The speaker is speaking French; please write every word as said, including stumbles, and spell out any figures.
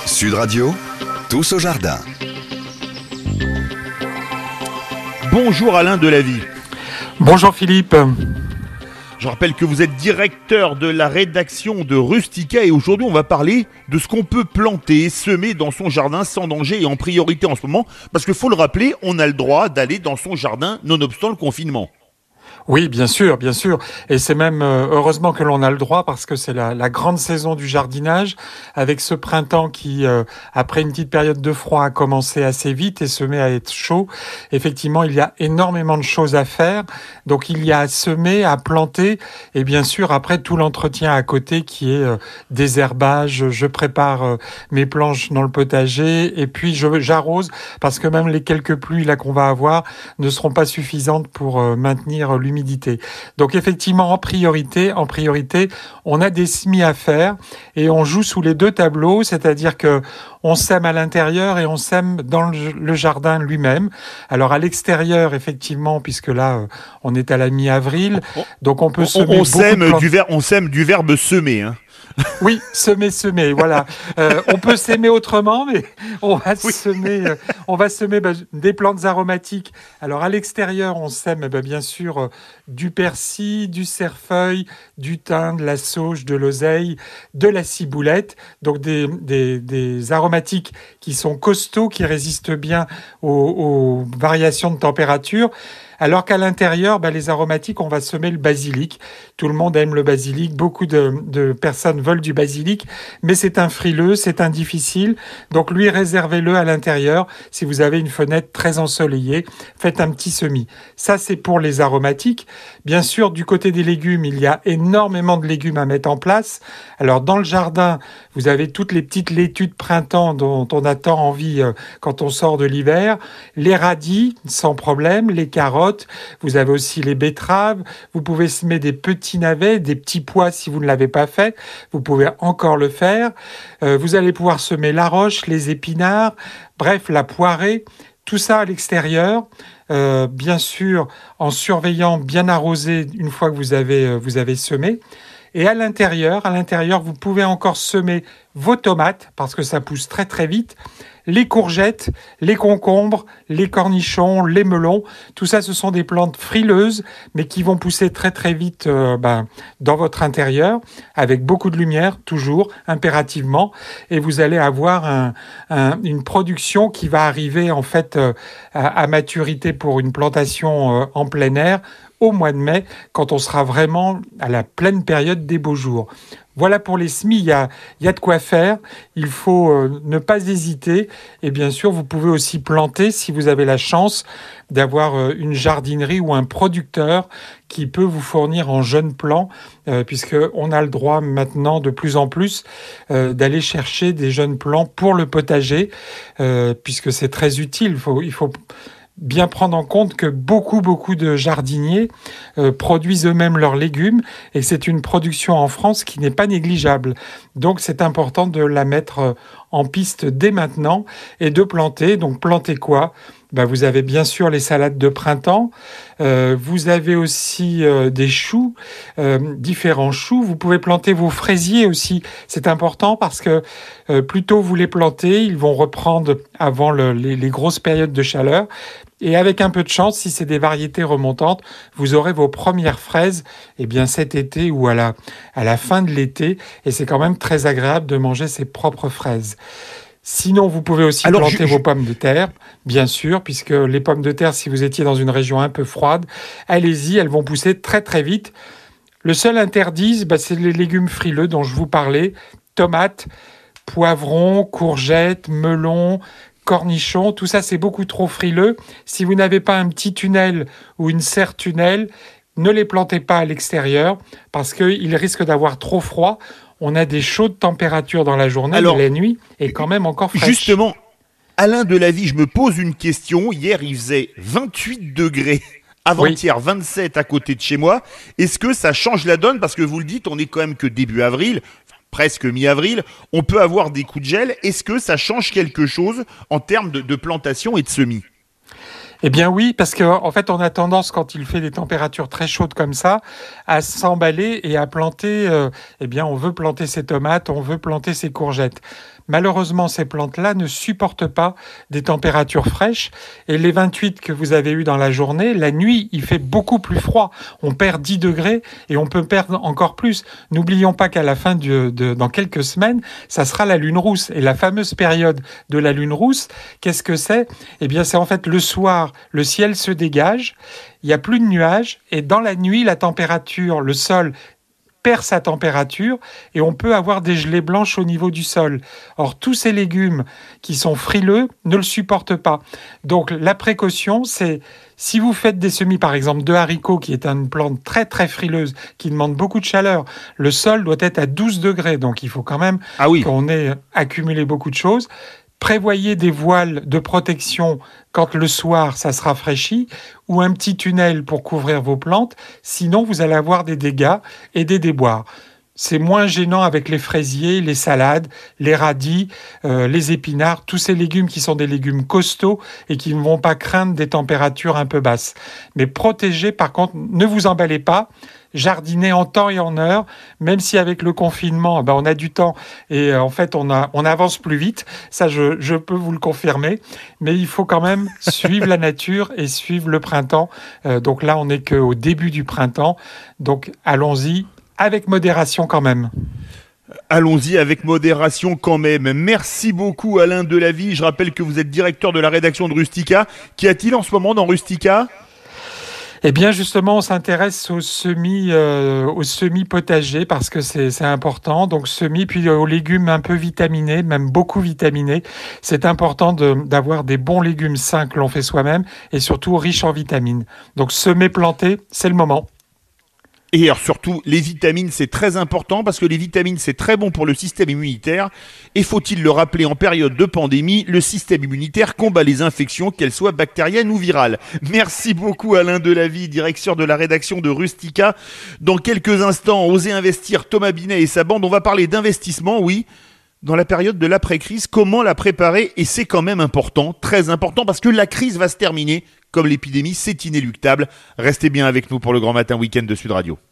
Sud Radio, tous au jardin. Bonjour Alain Delavie. Bonjour Philippe. Je rappelle que vous êtes directeur de la rédaction de Rustica et aujourd'hui on va parler de ce qu'on peut planter, semer dans son jardin sans danger et en priorité en ce moment. Parce qu'il faut le rappeler, on a le droit d'aller dans son jardin nonobstant le confinement. Oui, bien sûr, bien sûr. Et c'est même euh, heureusement que l'on a le droit parce que c'est la, la grande saison du jardinage avec ce printemps qui, euh, après une petite période de froid, a commencé assez vite et se met à être chaud. Effectivement, il y a énormément de choses à faire. Donc, il y a à semer, à planter et bien sûr, après, tout l'entretien à côté qui est euh, désherbage. Je prépare euh, mes planches dans le potager et puis je, j'arrose parce que même les quelques pluies là qu'on va avoir ne seront pas suffisantes pour euh, maintenir l'humidité. Donc effectivement, en priorité, en priorité, on a des semis à faire et on joue sous les deux tableaux, c'est-à-dire que on sème à l'intérieur et on sème dans le jardin lui-même. Alors à l'extérieur, effectivement, puisque là, on est à la mi-avril, donc on peut on, semer on, beaucoup sème de plantes. du ver, on sème du verbe semer, hein. Oui, semer, semer, voilà. Euh, on peut s'aimer autrement, mais on va Oui. semer, euh, on va semer bah, des plantes aromatiques. Alors à l'extérieur, on sème bah, bien sûr euh, du persil, du cerfeuil, du thym, de la sauge, de l'oseille, de la ciboulette. Donc des, des, des aromatiques qui sont costauds, qui résistent bien aux, aux variations de température. Alors qu'à l'intérieur, bah, les aromatiques, on va semer le basilic. Tout le monde aime le basilic. Beaucoup de, de personnes veulent du basilic, mais c'est un frileux, c'est un difficile. Donc lui, réservez-le à l'intérieur. Si vous avez une fenêtre très ensoleillée, faites un petit semis. Ça, c'est pour les aromatiques. Bien sûr, du côté des légumes, il y a énormément de légumes à mettre en place. Alors dans le jardin, vous avez toutes les petites laitues de printemps dont on a tant envie euh, quand on sort de l'hiver. Les radis, sans problème. Les carottes. Vous avez aussi les betteraves. Vous pouvez semer des petits navets, des petits pois si vous ne l'avez pas fait. Vous pouvez encore le faire. Euh, vous allez pouvoir semer la roche, les épinards, bref, la poirée. Tout ça à l'extérieur. Euh, bien sûr, en surveillant bien arroser une fois que vous avez, euh, vous avez semé. Et à l'intérieur, à l'intérieur, vous pouvez encore semer vos tomates parce que ça pousse très très vite. Les courgettes, les concombres, les cornichons, les melons, tout ça, ce sont des plantes frileuses, mais qui vont pousser très très vite euh, ben, dans votre intérieur, avec beaucoup de lumière, toujours, impérativement, et vous allez avoir un, un, une production qui va arriver en fait euh, à, à maturité pour une plantation euh, en plein air au mois de mai, quand on sera vraiment à la pleine période des beaux jours. Voilà pour les semis, il y a, il y a de quoi faire, il faut euh, ne pas hésiter et bien sûr vous pouvez aussi planter si vous avez la chance d'avoir euh, une jardinerie ou un producteur qui peut vous fournir en jeunes plants euh, puisqu'on a le droit maintenant de plus en plus euh, d'aller chercher des jeunes plants pour le potager euh, puisque c'est très utile, il faut... Il faut bien prendre en compte que beaucoup, beaucoup de jardiniers euh, produisent eux-mêmes leurs légumes et c'est une production en France qui n'est pas négligeable. Donc, c'est important de la mettre en piste dès maintenant et de planter. Donc, planter quoi ? Ben, vous avez bien sûr les salades de printemps. Euh, vous avez aussi euh, des choux, euh, différents choux. Vous pouvez planter vos fraisiers aussi. C'est important parce que euh, plus tôt vous les plantez, ils vont reprendre avant le, les, les grosses périodes de chaleur. Et avec un peu de chance, si c'est des variétés remontantes, vous aurez vos premières fraises eh bien, cet été ou à la, à la fin de l'été. Et c'est quand même très agréable de manger ses propres fraises. Sinon, vous pouvez aussi Alors, planter je, vos je... pommes de terre, bien sûr, puisque les pommes de terre, si vous étiez dans une région un peu froide, allez-y, elles vont pousser très très vite. Le seul interdit, bah, c'est les légumes frileux dont je vous parlais, tomates, poivrons, courgettes, melons, cornichons, tout ça c'est beaucoup trop frileux. Si vous n'avez pas un petit tunnel ou une serre tunnel, ne les plantez pas à l'extérieur parce qu'ils risquent d'avoir trop froid. On a des chaudes températures dans la journée, Alors, mais la nuit est quand même encore fraîche. Justement, Alain Delavie, je me pose une question. Hier, il faisait vingt-huit degrés. Avant-hier, oui. vingt-sept à côté de chez moi. Est-ce que ça change la donne ? Parce que vous le dites, on est quand même que début avril, presque mi-avril. On peut avoir des coups de gel. Est-ce que ça change quelque chose en termes de, de plantation et de semis ? Eh bien oui, parce qu'en en fait, on a tendance, quand il fait des températures très chaudes comme ça, à s'emballer et à planter, euh, eh bien, on veut planter ses tomates, on veut planter ses courgettes. Malheureusement, ces plantes-là ne supportent pas des températures fraîches. Et les vingt-huit que vous avez eu dans la journée, la nuit, il fait beaucoup plus froid. On perd dix degrés et on peut perdre encore plus. N'oublions pas qu'à la fin de, de, dans quelques semaines, ça sera la lune rousse. Et la fameuse période de la lune rousse, qu'est-ce que c'est? Eh bien, c'est en fait le soir, le ciel se dégage, il n'y a plus de nuages et dans la nuit, la température, le sol perd sa température et on peut avoir des gelées blanches au niveau du sol. Or, tous ces légumes qui sont frileux ne le supportent pas. Donc, la précaution, c'est si vous faites des semis, par exemple, de haricots, qui est une plante très très frileuse, qui demande beaucoup de chaleur, le sol doit être à douze degrés. Donc, il faut quand même ah oui. qu'on ait accumulé beaucoup de choses. Prévoyez des voiles de protection quand le soir ça se rafraîchit ou un petit tunnel pour couvrir vos plantes, sinon vous allez avoir des dégâts et des déboires. C'est moins gênant avec les fraisiers, les salades, les radis, euh, les épinards, tous ces légumes qui sont des légumes costauds et qui ne vont pas craindre des températures un peu basses. Mais protégez, par contre, ne vous emballez pas. Jardiner en temps et en heure, même si avec le confinement, ben on a du temps et euh, en fait on, a, on avance plus vite, ça je, je peux vous le confirmer, mais il faut quand même suivre la nature et suivre le printemps. Euh, donc là on n'est qu'au début du printemps, donc allons-y avec modération quand même. Allons-y avec modération quand même. Merci beaucoup Alain Delavie, je rappelle que vous êtes directeur de la rédaction de Rustica. Qu'y a-t-il en ce moment dans Rustica ? Eh bien, justement, on s'intéresse aux semis, euh, aux semis potagers parce que c'est, c'est important. Donc, semis, puis aux légumes un peu vitaminés, même beaucoup vitaminés. C'est important de, d'avoir des bons légumes sains que l'on fait soi-même et surtout riches en vitamines. Donc, semer, planter, c'est le moment. Et alors surtout, les vitamines, c'est très important parce que les vitamines, c'est très bon pour le système immunitaire. Et faut-il le rappeler, en période de pandémie, le système immunitaire combat les infections, qu'elles soient bactériennes ou virales. Merci beaucoup Alain Delavie, directeur de la rédaction de Rustica. Dans quelques instants, Osez investir, Thomas Binet et sa bande, on va parler d'investissement, oui. Dans la période de l'après-crise, comment la préparer? Et c'est quand même important, très important, parce que la crise va se terminer. Comme l'épidémie, c'est inéluctable. Restez bien avec nous pour le Grand Matin Week-end de Sud Radio.